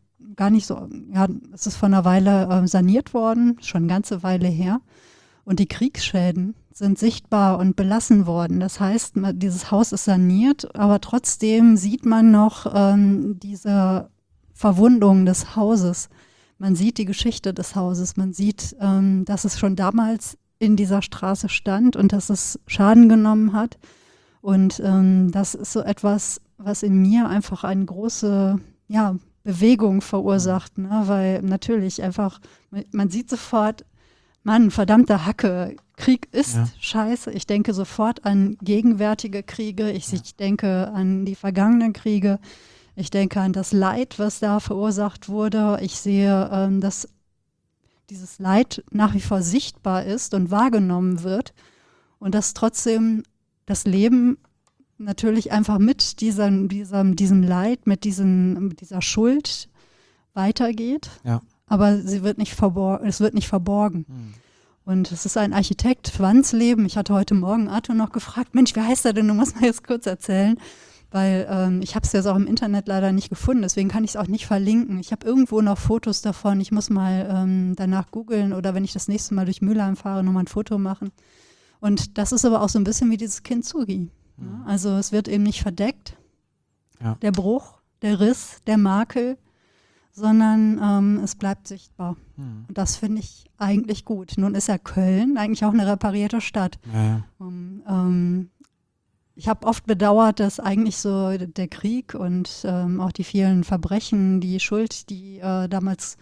[SPEAKER 2] einer Weile saniert worden, schon eine ganze Weile her. Und die Kriegsschäden sind sichtbar und belassen worden. Das heißt, dieses Haus ist saniert, aber trotzdem sieht man noch diese Verwundung des Hauses. Man sieht die Geschichte des Hauses. Man sieht, dass es schon damals in dieser Straße stand und dass es Schaden genommen hat. Und das ist so etwas, was in mir einfach eine große Bewegung verursacht. Ne? Weil natürlich einfach, man sieht sofort, Mann, verdammte Hacke, Krieg ist scheiße. Ich denke sofort an gegenwärtige Kriege. Ich denke an die vergangenen Kriege. Ich denke an das Leid, was da verursacht wurde. Ich sehe, dass dieses Leid nach wie vor sichtbar ist und wahrgenommen wird und dass trotzdem das Leben natürlich einfach mit diesem Leid, mit dieser Schuld weitergeht. Ja. Aber es wird nicht verborgen. Und es ist ein Architekt, Wansleben. Ich hatte heute Morgen Arthur noch gefragt, Mensch, wie heißt er denn? Du musst mir jetzt kurz erzählen. Weil ich habe es jetzt auch im Internet leider nicht gefunden, deswegen kann ich es auch nicht verlinken. Ich habe irgendwo noch Fotos davon. Ich muss mal danach googeln oder wenn ich das nächste Mal durch Mülheim fahre, nochmal ein Foto machen. Und das ist aber auch so ein bisschen wie dieses Kintsugi. Ja? Also es wird eben nicht verdeckt, der Bruch, der Riss, der Makel, sondern es bleibt sichtbar. Und das finde ich eigentlich gut. Nun ist ja Köln eigentlich auch eine reparierte Stadt. Ja. Ich habe oft bedauert, dass eigentlich so der Krieg und auch die vielen Verbrechen, die Schuld, die damals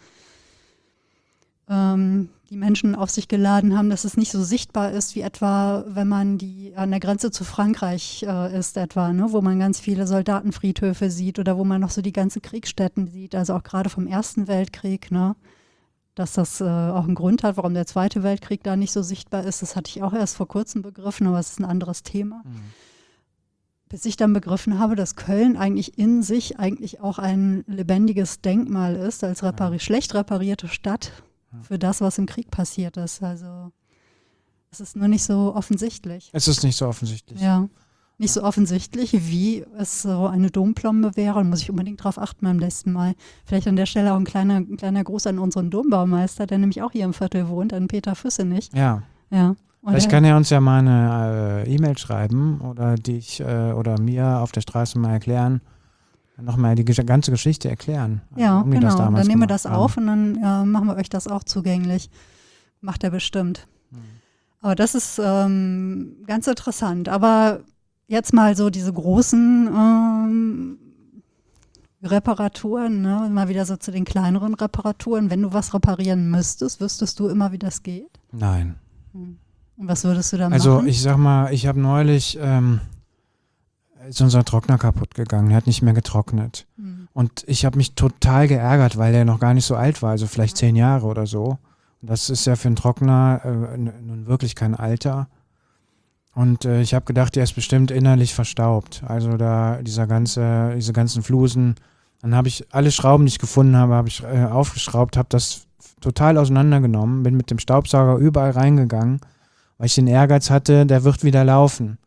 [SPEAKER 2] die Menschen auf sich geladen haben, dass es nicht so sichtbar ist, wie etwa, wenn man an der Grenze zu Frankreich ist etwa, ne, wo man ganz viele Soldatenfriedhöfe sieht oder wo man noch so die ganzen Kriegsstätten sieht, also auch gerade vom Ersten Weltkrieg, ne, dass das auch einen Grund hat, warum der Zweite Weltkrieg da nicht so sichtbar ist. Das hatte ich auch erst vor kurzem begriffen, aber es ist ein anderes Thema. Bis ich dann begriffen habe, dass Köln eigentlich in sich eigentlich auch ein lebendiges Denkmal ist, als schlecht reparierte Stadt für das, was im Krieg passiert ist. Also es ist nur nicht so offensichtlich.
[SPEAKER 1] Es ist nicht so offensichtlich.
[SPEAKER 2] Ja, nicht so offensichtlich, wie es so eine Domplombe wäre. Und muss ich unbedingt drauf achten beim nächsten Mal. Vielleicht an der Stelle auch ein kleiner Gruß an unseren Dombaumeister, der nämlich auch hier im Viertel wohnt, an Peter Füssenich.
[SPEAKER 1] Ja.
[SPEAKER 2] Ja.
[SPEAKER 1] Vielleicht kann er uns ja mal eine E-Mail schreiben oder oder mir auf der Straße mal erklären, nochmal die ganze Geschichte erklären.
[SPEAKER 2] Ja, genau. Dann nehmen wir das auf und dann machen wir euch das auch zugänglich. Macht er bestimmt. Aber das ist ganz interessant. Aber jetzt mal so diese großen Reparaturen, ne? Mal wieder so zu den kleineren Reparaturen. Wenn du was reparieren müsstest, wüsstest du immer, wie das geht?
[SPEAKER 1] Nein.
[SPEAKER 2] Und was würdest du da machen?
[SPEAKER 1] Also ich sag mal, ich habe neulich ist unser Trockner kaputt gegangen, der hat nicht mehr getrocknet. Und ich habe mich total geärgert, weil der noch gar nicht so alt war, also vielleicht 10 Jahre oder so. Und das ist ja für einen Trockner nun wirklich kein Alter. Und ich habe gedacht, der ist bestimmt innerlich verstaubt. Also diese ganzen Flusen. Dann habe ich alle Schrauben, die ich gefunden habe, aufgeschraubt, habe das total auseinandergenommen, bin mit dem Staubsauger überall reingegangen, weil ich den Ehrgeiz hatte, der wird wieder laufen.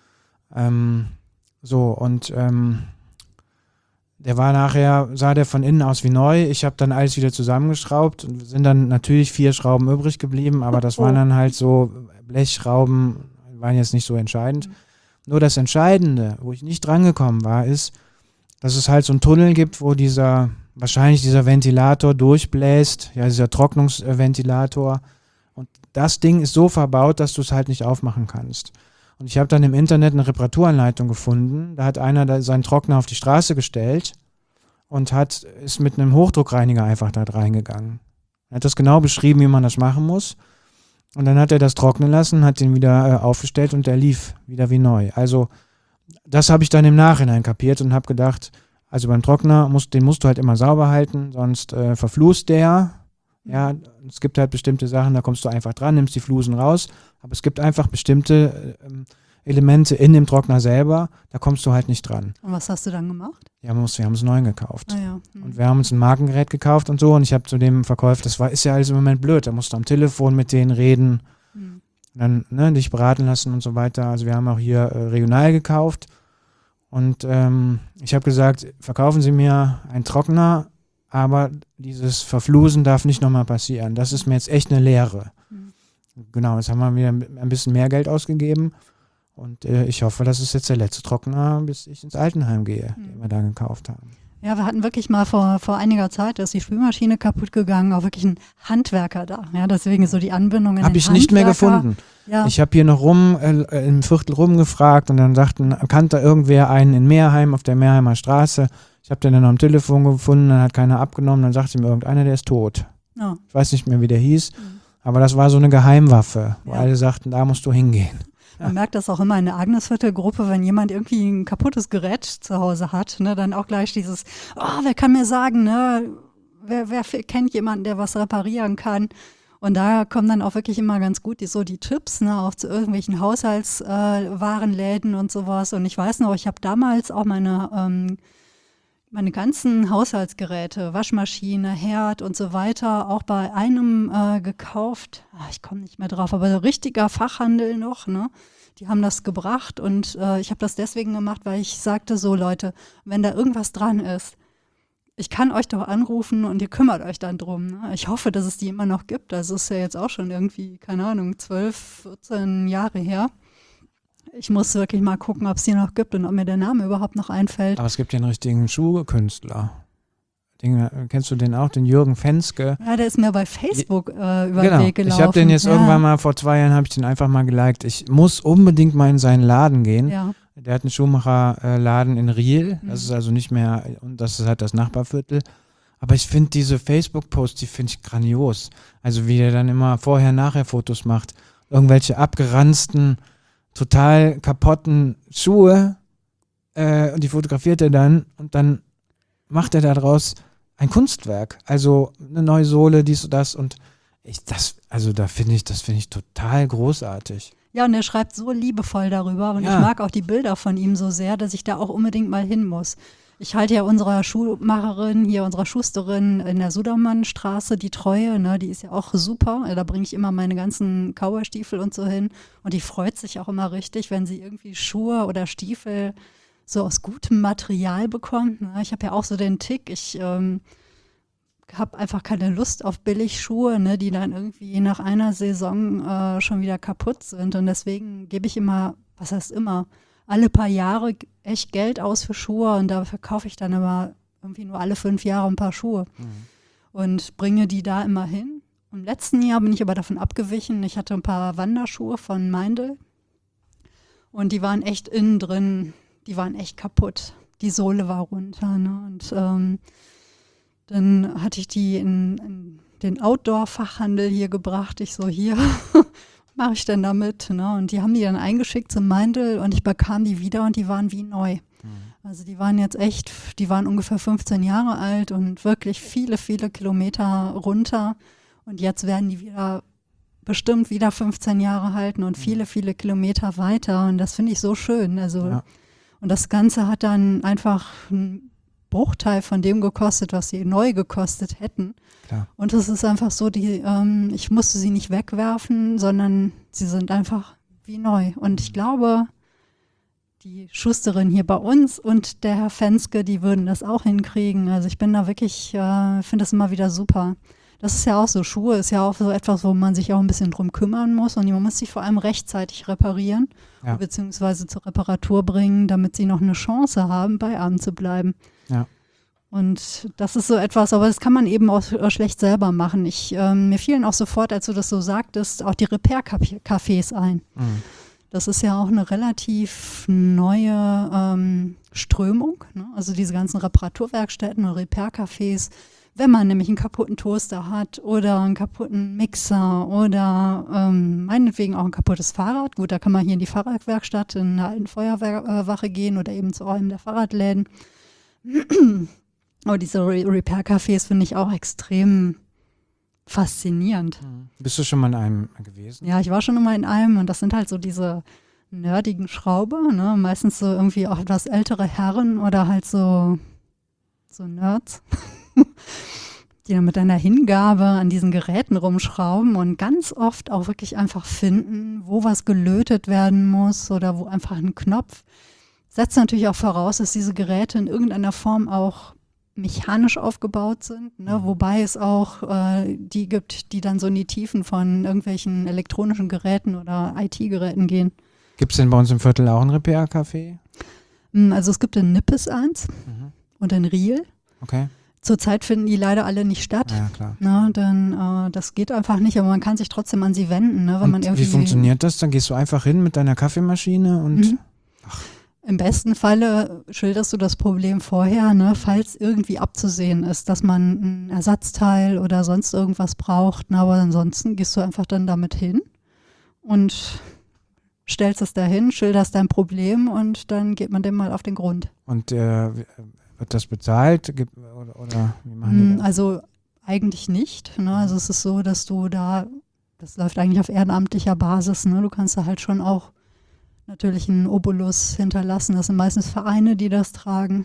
[SPEAKER 1] Der war nachher, sah der von innen aus wie neu. Ich habe dann alles wieder zusammengeschraubt und sind dann natürlich 4 Schrauben übrig geblieben, aber das waren dann halt so Blechschrauben, waren jetzt nicht so entscheidend. Nur das Entscheidende, wo ich nicht drangekommen war, ist, dass es halt so einen Tunnel gibt, wo wahrscheinlich dieser Ventilator durchbläst, ja, dieser Trocknungsventilator. Und das Ding ist so verbaut, dass du es halt nicht aufmachen kannst. Und ich habe dann im Internet eine Reparaturanleitung gefunden. Da hat einer seinen Trockner auf die Straße gestellt und ist mit einem Hochdruckreiniger einfach da reingegangen. Er hat das genau beschrieben, wie man das machen muss. Und dann hat er das trocknen lassen, hat den wieder aufgestellt und der lief wieder wie neu. Also das habe ich dann im Nachhinein kapiert und habe gedacht, also beim Trockner den musst du halt immer sauber halten, sonst verflußt der. Ja, es gibt halt bestimmte Sachen, da kommst du einfach dran, nimmst die Flusen raus, aber es gibt einfach bestimmte Elemente in dem Trockner selber, da kommst du halt nicht dran.
[SPEAKER 2] Und was hast du dann gemacht?
[SPEAKER 1] Ja, wir haben uns einen neuen gekauft.
[SPEAKER 2] Ah, ja.
[SPEAKER 1] Und wir haben uns ein Markengerät gekauft und so. Und ich habe zu dem Verkäufer, ist ja alles im Moment blöd. Da musst du am Telefon mit denen reden, dann dich beraten lassen und so weiter. Also wir haben auch hier regional gekauft. Und ich habe gesagt, verkaufen Sie mir einen Trockner, aber dieses Verflusen darf nicht nochmal passieren. Das ist mir jetzt echt eine Lehre. Genau, jetzt haben wir wieder ein bisschen mehr Geld ausgegeben. Und ich hoffe, das ist jetzt der letzte Trockner, bis ich ins Altenheim gehe, den wir da gekauft haben.
[SPEAKER 2] Ja, wir hatten wirklich mal vor einiger Zeit, da ist die Spülmaschine kaputt gegangen, auch wirklich ein Handwerker da. Ja, deswegen so die Anbindung in den
[SPEAKER 1] Habe ich nicht mehr gefunden.
[SPEAKER 2] Ja.
[SPEAKER 1] Ich habe hier noch im Viertel rumgefragt und dann kannte irgendwer einen in Meerheim auf der Meerheimer Straße. Ich habe den dann am Telefon gefunden, dann hat keiner abgenommen, dann sagte mir irgendeiner, der ist tot.
[SPEAKER 2] Oh.
[SPEAKER 1] Ich weiß nicht mehr, wie der hieß, aber das war so eine Geheimwaffe, wo alle sagten, da musst du hingehen.
[SPEAKER 2] Man merkt das auch immer in der Agnesviertel-Gruppe, wenn jemand irgendwie ein kaputtes Gerät zu Hause hat, ne, dann auch gleich dieses, wer kann mir sagen, ne, wer kennt jemanden, der was reparieren kann? Und da kommen dann auch wirklich immer ganz gut die Tipps, ne, auch zu irgendwelchen Haushaltswarenläden und sowas. Und ich weiß noch, ich habe damals auch meine ganzen Haushaltsgeräte, Waschmaschine, Herd und so weiter, auch bei einem gekauft. Ich komme nicht mehr drauf, aber ein richtiger Fachhandel noch, ne? Die haben das gebracht und ich habe das deswegen gemacht, weil ich sagte so, Leute, wenn da irgendwas dran ist, ich kann euch doch anrufen und ihr kümmert euch dann drum. Ne? Ich hoffe, dass es die immer noch gibt. Also ist ja jetzt auch schon irgendwie, keine Ahnung, 12, 14 Jahre her. Ich muss wirklich mal gucken, ob es die noch gibt und ob mir der Name überhaupt noch einfällt.
[SPEAKER 1] Aber es gibt ja einen richtigen Schuhkünstler. Kennst du den auch, den Jürgen Fenske?
[SPEAKER 2] Ja, der ist mir bei Facebook über den Weg gelaufen.
[SPEAKER 1] Ich habe den jetzt irgendwann mal, vor 2 Jahren habe ich den einfach mal geliked. Ich muss unbedingt mal in seinen Laden gehen.
[SPEAKER 2] Ja.
[SPEAKER 1] Der hat einen Schuhmacherladen in Riel. Das ist also nicht mehr, und das ist halt das Nachbarviertel. Aber ich finde diese Facebook-Posts, die finde ich grandios. Also wie der dann immer vorher-nachher Fotos macht. Irgendwelche abgeranzten, total kaputten Schuhe und die fotografiert er dann und dann macht er daraus ein Kunstwerk, also eine neue Sohle, dies und das und das finde ich total großartig.
[SPEAKER 2] Ja, und er schreibt so liebevoll darüber und ich mag auch die Bilder von ihm so sehr, dass ich da auch unbedingt mal hin muss. Ich halte ja unserer Schuhmacherin, hier unserer Schusterin in der Sudermannstraße die Treue, ne, die ist ja auch super. Da bringe ich immer meine ganzen Cowboystiefel und so hin. Und die freut sich auch immer richtig, wenn sie irgendwie Schuhe oder Stiefel so aus gutem Material bekommt. Ne. Ich habe ja auch so den Tick, ich habe einfach keine Lust auf Billigschuhe, ne, die dann irgendwie nach einer Saison schon wieder kaputt sind. Und deswegen gebe ich immer, was heißt immer, alle paar Jahre echt Geld aus für Schuhe und da verkaufe ich dann aber irgendwie nur alle 5 Jahre ein paar Schuhe und bringe die da immer hin. Im letzten Jahr bin ich aber davon abgewichen. Ich hatte ein paar Wanderschuhe von Meindl und die waren echt innen drin, die waren echt kaputt. Die Sohle war runter. Ne? Und dann hatte ich die in den Outdoor-Fachhandel hier gebracht. Ich so, hier mache ich denn damit? Ne? Und die haben die dann eingeschickt zum Meindl und ich bekam die wieder und die waren wie neu. Also die waren jetzt echt, die waren ungefähr 15 Jahre alt und wirklich viele, viele Kilometer runter. Und jetzt werden die bestimmt wieder 15 Jahre halten und viele, viele Kilometer weiter. Und das finde ich so schön. Also, und das Ganze hat dann einfach einen Bruchteil von dem gekostet, was sie neu gekostet hätten. Klar. Und es ist einfach so, ich musste sie nicht wegwerfen, sondern sie sind einfach wie neu. Und ich glaube, die Schusterin hier bei uns und der Herr Fenske, die würden das auch hinkriegen. Also ich bin da wirklich, finde das immer wieder super. Das ist ja auch so, Schuhe ist ja auch so etwas, wo man sich auch ein bisschen drum kümmern muss und man muss sie vor allem rechtzeitig reparieren, beziehungsweise zur Reparatur bringen, damit sie noch eine Chance haben, bei Abend zu bleiben. Ja. Und das ist so etwas, aber das kann man eben auch schlecht selber machen. Mir fielen auch sofort, als du das so sagtest, auch die Repair-Cafés ein. Das ist ja auch eine relativ neue Strömung, ne? Also diese ganzen Reparaturwerkstätten und Repair-Cafés. Wenn man nämlich einen kaputten Toaster hat oder einen kaputten Mixer oder meinetwegen auch ein kaputtes Fahrrad. Gut, da kann man hier in die Fahrradwerkstatt in einer alten Feuerwache gehen oder eben zu einem der Fahrradläden. Aber diese Repair-Cafés finde ich auch extrem faszinierend.
[SPEAKER 1] Bist du schon mal in einem gewesen?
[SPEAKER 2] Ja, ich war schon mal in einem und das sind halt so diese nerdigen Schraube, ne? Meistens so irgendwie auch etwas ältere Herren oder halt so Nerds, die dann mit einer Hingabe an diesen Geräten rumschrauben und ganz oft auch wirklich einfach finden, wo was gelötet werden muss oder wo einfach ein Knopf. Setzt natürlich auch voraus, dass diese Geräte in irgendeiner Form auch mechanisch aufgebaut sind, ne? Wobei es auch die gibt, die dann so in die Tiefen von irgendwelchen elektronischen Geräten oder IT-Geräten gehen.
[SPEAKER 1] Gibt es denn bei uns im Viertel auch ein Repair-Café?
[SPEAKER 2] Also es gibt in Nippes eins und in Riel.
[SPEAKER 1] Okay.
[SPEAKER 2] Zurzeit finden die leider alle nicht statt.
[SPEAKER 1] Ja, klar.
[SPEAKER 2] Ne, denn das geht einfach nicht, aber man kann sich trotzdem an sie wenden. Ne, wenn
[SPEAKER 1] Und
[SPEAKER 2] man irgendwie,
[SPEAKER 1] wie funktioniert das? Dann gehst du einfach hin mit deiner Kaffeemaschine und
[SPEAKER 2] Im besten Falle schilderst du das Problem vorher, ne, falls irgendwie abzusehen ist, dass man ein Ersatzteil oder sonst irgendwas braucht. Ne, aber ansonsten gehst du einfach dann damit hin und stellst es dahin, schilderst dein Problem und dann geht man dem mal auf den Grund.
[SPEAKER 1] Und wird das bezahlt? Oder wie machen die das?
[SPEAKER 2] Also eigentlich nicht. Ne? Also es ist so, dass du das läuft eigentlich auf ehrenamtlicher Basis. Ne? Du kannst da halt schon auch natürlich einen Obolus hinterlassen. Das sind meistens Vereine, die das tragen.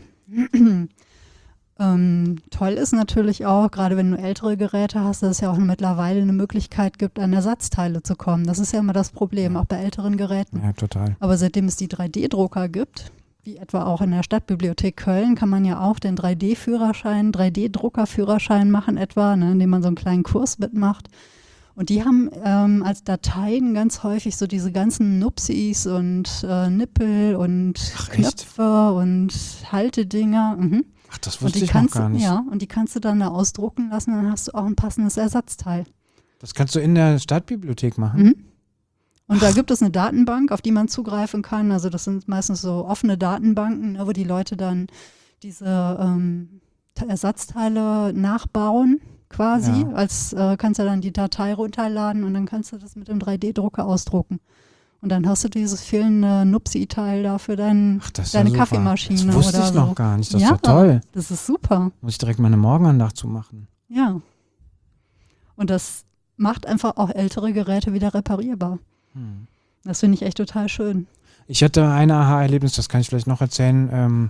[SPEAKER 2] Toll ist natürlich auch, gerade wenn du ältere Geräte hast, dass es ja auch mittlerweile eine Möglichkeit gibt, an Ersatzteile zu kommen. Das ist ja immer das Problem, auch bei älteren Geräten.
[SPEAKER 1] Ja, total.
[SPEAKER 2] Aber seitdem es die 3D-Drucker gibt, wie etwa auch in der Stadtbibliothek Köln, kann man ja auch den 3D-Drucker-Führerschein machen etwa, ne, indem man so einen kleinen Kurs mitmacht. Und die haben als Dateien ganz häufig so diese ganzen Nupsis und Nippel und Knöpfe und Haltedinger.
[SPEAKER 1] Ach, das wusste ich noch gar nicht.
[SPEAKER 2] Ja, und die kannst du dann da ausdrucken lassen, dann hast du auch ein passendes Ersatzteil.
[SPEAKER 1] Das kannst du in der Stadtbibliothek machen?
[SPEAKER 2] Und da gibt es eine Datenbank, auf die man zugreifen kann. Also das sind meistens so offene Datenbanken, ne, wo die Leute dann diese Ersatzteile nachbauen quasi. Ja. Kannst du dann die Datei runterladen und dann kannst du das mit dem 3D-Drucker ausdrucken. Und dann hast du dieses fehlende Nupsi-Teil da für deine Kaffeemaschine.
[SPEAKER 1] Das wusste
[SPEAKER 2] oder
[SPEAKER 1] ich
[SPEAKER 2] so.
[SPEAKER 1] noch gar nicht. Das ist ja toll.
[SPEAKER 2] Das ist super.
[SPEAKER 1] Muss ich direkt mal eine Morgenandacht zu machen.
[SPEAKER 2] Ja. Und das macht einfach auch ältere Geräte wieder reparierbar. Das finde ich echt total schön.
[SPEAKER 1] Ich hatte ein Aha-Erlebnis, das kann ich vielleicht noch erzählen,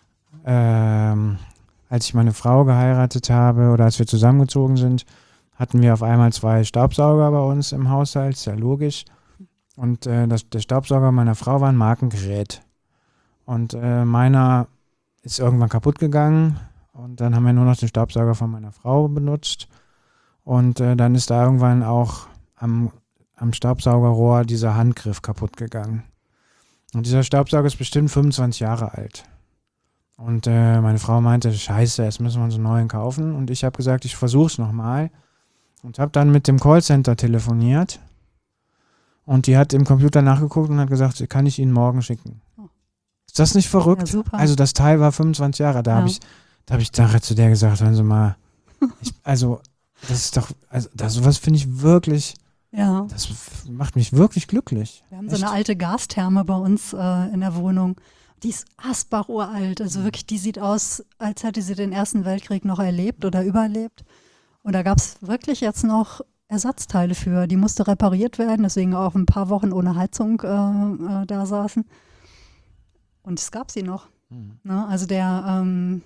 [SPEAKER 1] als ich meine Frau geheiratet habe oder als wir zusammengezogen sind, hatten wir auf einmal 2 Staubsauger bei uns im Haushalt, ist ja logisch. Und der Staubsauger meiner Frau war ein Markengerät. Und meiner ist irgendwann kaputt gegangen und dann haben wir nur noch den Staubsauger von meiner Frau benutzt. Und dann ist da irgendwann auch am Staubsaugerrohr dieser Handgriff kaputt gegangen. Und dieser Staubsauger ist bestimmt 25 Jahre alt. Und meine Frau meinte, scheiße, jetzt müssen wir uns einen neuen kaufen. Und ich habe gesagt, ich versuche es nochmal. Und habe dann mit dem Callcenter telefoniert. Und die hat im Computer nachgeguckt und hat gesagt, kann ich Ihnen morgen schicken. Oh. Ist das nicht verrückt? Ja, super. Also das Teil war 25 Jahre. Da habe ich nachher zu der gesagt, hören Sie mal, das ist doch, sowas finde ich wirklich... Ja. Das macht mich wirklich glücklich.
[SPEAKER 2] Wir haben so eine alte Gastherme bei uns in der Wohnung. Die ist asbach-uralt. Also wirklich, die sieht aus, als hätte sie den Ersten Weltkrieg noch erlebt oder überlebt. Und da gab es wirklich jetzt noch Ersatzteile für. Die musste repariert werden, deswegen auch ein paar Wochen ohne Heizung da saßen. Und es gab sie noch. Ne? Also der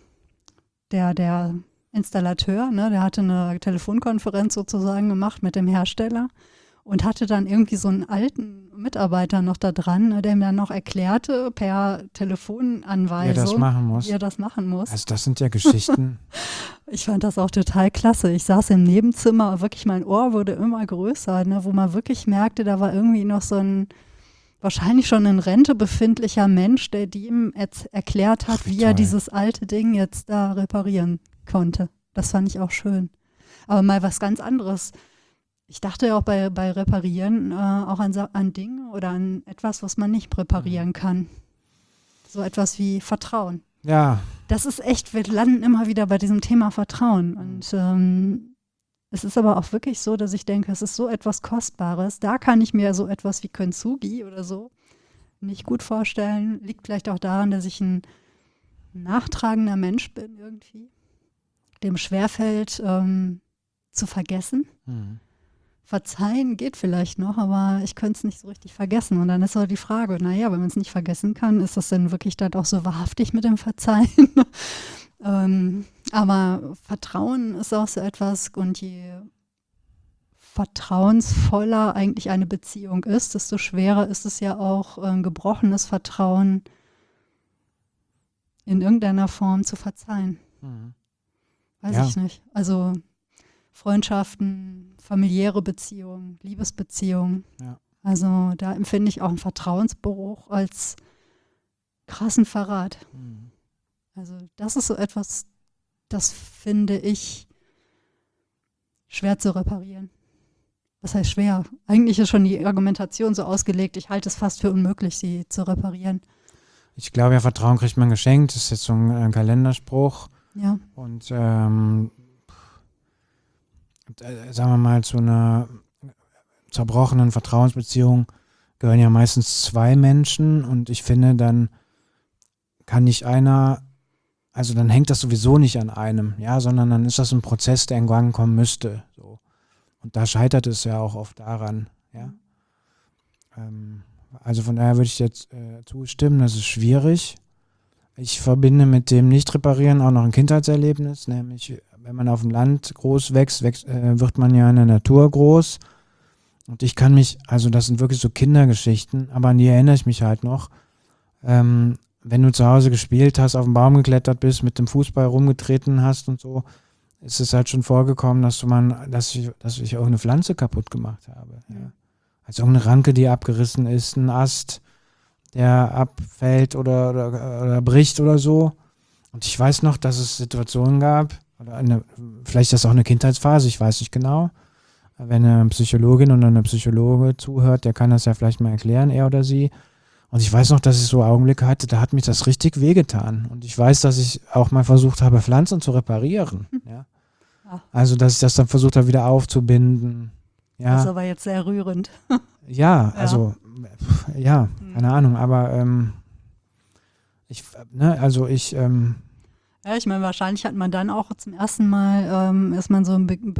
[SPEAKER 2] Installateur, ne, der hatte eine Telefonkonferenz sozusagen gemacht mit dem Hersteller und hatte dann irgendwie so einen alten Mitarbeiter noch da dran, ne, der ihm dann noch erklärte per Telefonanweisung, wie er das machen muss.
[SPEAKER 1] Also das sind ja Geschichten.
[SPEAKER 2] Ich fand das auch total klasse. Ich saß im Nebenzimmer, wirklich mein Ohr wurde immer größer, ne, wo man wirklich merkte, da war irgendwie noch so ein wahrscheinlich schon in Rente befindlicher Mensch, der ihm erklärt hat, wie er dieses alte Ding jetzt da reparieren konnte. Das fand ich auch schön. Aber mal was ganz anderes. Ich dachte ja auch bei Reparieren auch an Dinge oder an etwas, was man nicht reparieren kann. So etwas wie Vertrauen.
[SPEAKER 1] Ja.
[SPEAKER 2] Das ist echt, wir landen immer wieder bei diesem Thema Vertrauen. Und es ist aber auch wirklich so, dass ich denke, es ist so etwas Kostbares. Da kann ich mir so etwas wie Kintsugi oder so nicht gut vorstellen. Liegt vielleicht auch daran, dass ich ein nachtragender Mensch bin irgendwie, dem schwerfällt zu vergessen. verzeihen geht vielleicht noch, aber ich könnte es nicht so richtig vergessen. Und dann ist so die Frage, naja, wenn man es nicht vergessen kann, ist das denn wirklich dann auch so wahrhaftig mit dem Verzeihen? Aber Vertrauen ist auch so etwas, und je vertrauensvoller eigentlich eine Beziehung ist, desto schwerer ist es ja auch, gebrochenes Vertrauen in irgendeiner Form zu verzeihen. Weiß ich nicht. Also Freundschaften, familiäre Beziehungen, Liebesbeziehungen.
[SPEAKER 1] Ja.
[SPEAKER 2] Also da empfinde ich auch einen Vertrauensbruch als krassen Verrat. Also das ist so etwas, das finde ich schwer zu reparieren. Was heißt schwer? Eigentlich ist schon die Argumentation so ausgelegt, ich halte es fast für unmöglich, sie zu reparieren.
[SPEAKER 1] Ich glaube ja, Vertrauen kriegt man geschenkt. Das ist jetzt so ein Kalenderspruch.
[SPEAKER 2] Ja.
[SPEAKER 1] Und sagen wir mal, zu einer zerbrochenen Vertrauensbeziehung gehören ja meistens zwei Menschen. Und ich finde, dann kann nicht einer, also dann hängt das sowieso nicht an einem, ja, sondern dann ist das ein Prozess, der in Gang kommen müsste. So. Und da scheitert es ja auch oft daran, ja. Also von daher würde ich jetzt zustimmen, das ist schwierig. Ich verbinde mit dem Nicht-Reparieren auch noch ein Kindheitserlebnis, nämlich wenn man auf dem Land groß wächst, wird man ja in der Natur groß. Und ich kann mich, also das sind wirklich so Kindergeschichten, aber an die erinnere ich mich halt noch. Wenn du zu Hause gespielt hast, auf den Baum geklettert bist, mit dem Fußball rumgetreten hast und so, ist es halt schon vorgekommen, dass ich auch eine Pflanze kaputt gemacht habe. Ja. Also irgendeine Ranke, die abgerissen ist, ein Ast, der abfällt oder bricht oder so. Und ich weiß noch, dass es Situationen gab, vielleicht ist das auch eine Kindheitsphase, ich weiß nicht genau. Wenn eine Psychologin oder eine Psychologe zuhört, der kann das ja vielleicht mal erklären, er oder sie. Und ich weiß noch, dass ich so Augenblicke hatte, da hat mich das richtig wehgetan. Und ich weiß, dass ich auch mal versucht habe, Pflanzen zu reparieren. Ja. Also, dass ich das dann versucht habe, wieder aufzubinden. Ja.
[SPEAKER 2] Das ist aber jetzt sehr rührend.
[SPEAKER 1] Ja, also, ja, keine Ahnung. Aber
[SPEAKER 2] ja, ich meine, wahrscheinlich hat man dann auch zum ersten Mal, ist man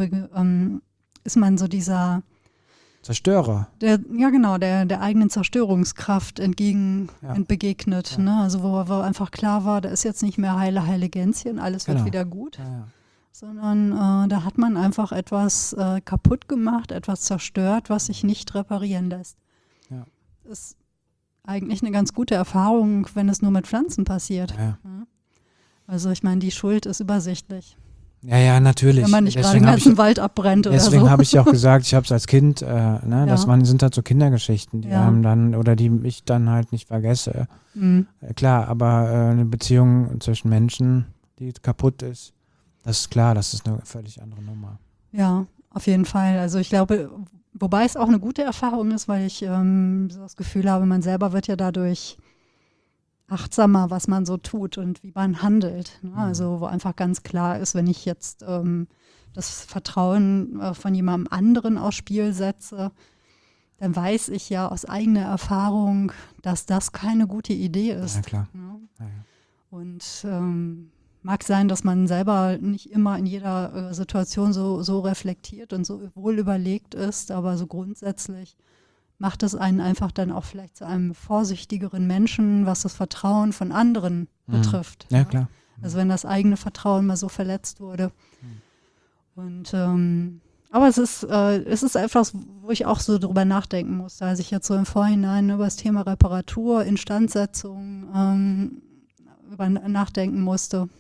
[SPEAKER 2] so dieser
[SPEAKER 1] Zerstörer.
[SPEAKER 2] der eigenen Zerstörungskraft begegnet.
[SPEAKER 1] Ja.
[SPEAKER 2] Ne? Also wo einfach klar war, da ist jetzt nicht mehr heile Gänschen, alles wird wieder gut.
[SPEAKER 1] Ja.
[SPEAKER 2] Sondern da hat man einfach etwas kaputt gemacht, etwas zerstört, was sich nicht reparieren lässt.
[SPEAKER 1] Ja.
[SPEAKER 2] Das ist eigentlich eine ganz gute Erfahrung, wenn es nur mit Pflanzen passiert.
[SPEAKER 1] Ja.
[SPEAKER 2] Also ich meine, die Schuld ist übersichtlich.
[SPEAKER 1] Ja, natürlich.
[SPEAKER 2] Wenn man nicht gerade den ganzen Wald abbrennt oder so.
[SPEAKER 1] Deswegen habe ich ja auch gesagt, ich habe es als Kind, sind halt so Kindergeschichten, die haben dann, oder die ich dann halt nicht vergesse. Klar, aber eine Beziehung zwischen Menschen, die kaputt ist, das ist klar, das ist eine völlig andere Nummer.
[SPEAKER 2] Ja, auf jeden Fall. Also ich glaube, wobei es auch eine gute Erfahrung ist, weil ich so das Gefühl habe, man selber wird ja dadurch achtsamer, was man so tut und wie man handelt. Ne? Also wo einfach ganz klar ist, wenn ich jetzt das Vertrauen von jemandem anderen aufs Spiel setze, dann weiß ich ja aus eigener Erfahrung, dass das keine gute Idee ist.
[SPEAKER 1] Ja, klar.
[SPEAKER 2] Ne?
[SPEAKER 1] Ja.
[SPEAKER 2] Und mag sein, dass man selber nicht immer in jeder Situation so reflektiert und so wohl überlegt ist, aber so grundsätzlich macht es einen einfach dann auch vielleicht zu einem vorsichtigeren Menschen, was das Vertrauen von anderen betrifft.
[SPEAKER 1] Ja, klar.
[SPEAKER 2] Also wenn das eigene Vertrauen mal so verletzt wurde. Und aber es ist etwas, wo ich auch so drüber nachdenken musste, als ich jetzt so im Vorhinein über das Thema Reparatur, Instandsetzung über nachdenken musste.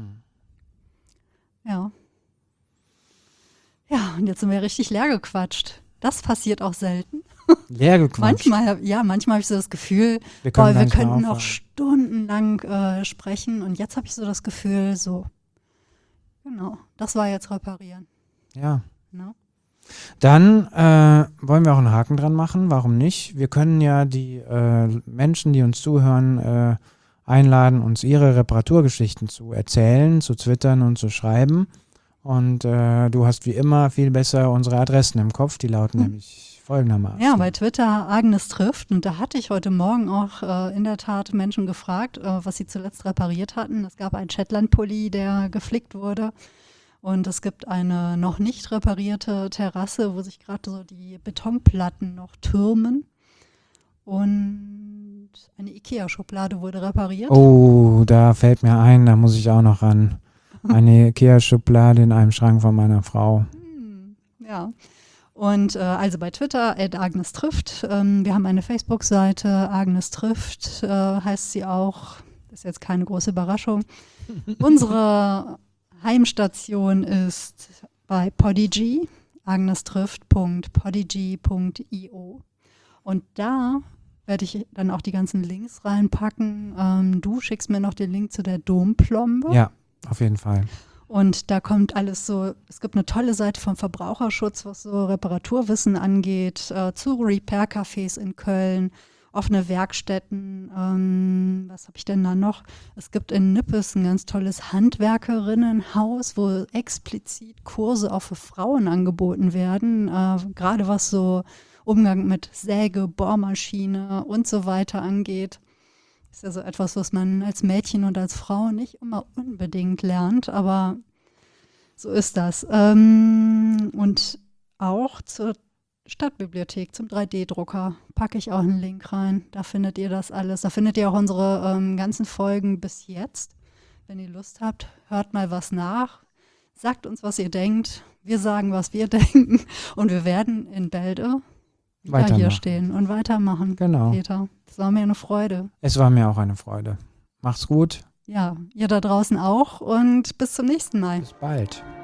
[SPEAKER 2] Ja. Ja, und jetzt sind wir richtig leer gequatscht. Das passiert auch selten.
[SPEAKER 1] Leer gequatscht?
[SPEAKER 2] Manchmal habe ich so das Gefühl, wir könnten noch stundenlang sprechen. Und jetzt habe ich so das Gefühl, so, genau, das war jetzt reparieren.
[SPEAKER 1] Ja.
[SPEAKER 2] No?
[SPEAKER 1] Dann wollen wir auch einen Haken dran machen. Warum nicht? Wir können ja die Menschen, die uns zuhören, einladen, uns ihre Reparaturgeschichten zu erzählen, zu twittern und zu schreiben. Und du hast wie immer viel besser unsere Adressen im Kopf. Die lauten nämlich folgendermaßen.
[SPEAKER 2] Ja, bei Twitter Agnes trifft. Und da hatte ich heute Morgen auch in der Tat Menschen gefragt, was sie zuletzt repariert hatten. Es gab einen Shetland-Pulli, der geflickt wurde. Und es gibt eine noch nicht reparierte Terrasse, wo sich gerade so die Betonplatten noch türmen. Und eine Ikea-Schublade wurde repariert.
[SPEAKER 1] Oh, da fällt mir ein, da muss ich auch noch ran. Eine Ikea-Schublade in einem Schrank von meiner Frau.
[SPEAKER 2] Ja. Und also bei Twitter @Agnes trifft. Wir haben eine Facebook-Seite, Agnes trifft, heißt sie auch. Ist jetzt keine große Überraschung. Unsere Heimstation ist bei Podigy, agnestrifft.podigy.io. Und da werde ich dann auch die ganzen Links reinpacken. Du schickst mir noch den Link zu der Domplombe.
[SPEAKER 1] Ja, auf jeden Fall.
[SPEAKER 2] Und da kommt alles so, es gibt eine tolle Seite vom Verbraucherschutz, was so Reparaturwissen angeht, zu Repair-Cafés in Köln, offene Werkstätten, was habe ich denn da noch? Es gibt in Nippes ein ganz tolles Handwerkerinnenhaus, wo explizit Kurse auch für Frauen angeboten werden, gerade was so Umgang mit Säge, Bohrmaschine und so weiter angeht. Ist ja so etwas, was man als Mädchen und als Frau nicht immer unbedingt lernt, aber so ist das. Und auch zur Stadtbibliothek, zum 3D-Drucker, packe ich auch einen Link rein. Da findet ihr das alles. Da findet ihr auch unsere ganzen Folgen bis jetzt. Wenn ihr Lust habt, hört mal was nach. Sagt uns, was ihr denkt. Wir sagen, was wir denken. Und wir werden in Bälde wieder hier stehen und weitermachen.
[SPEAKER 1] Genau.
[SPEAKER 2] Peter, das war mir eine Freude.
[SPEAKER 1] Es war mir auch eine Freude. Macht's gut.
[SPEAKER 2] Ja, ihr da draußen auch und bis zum nächsten Mal.
[SPEAKER 1] Bis bald.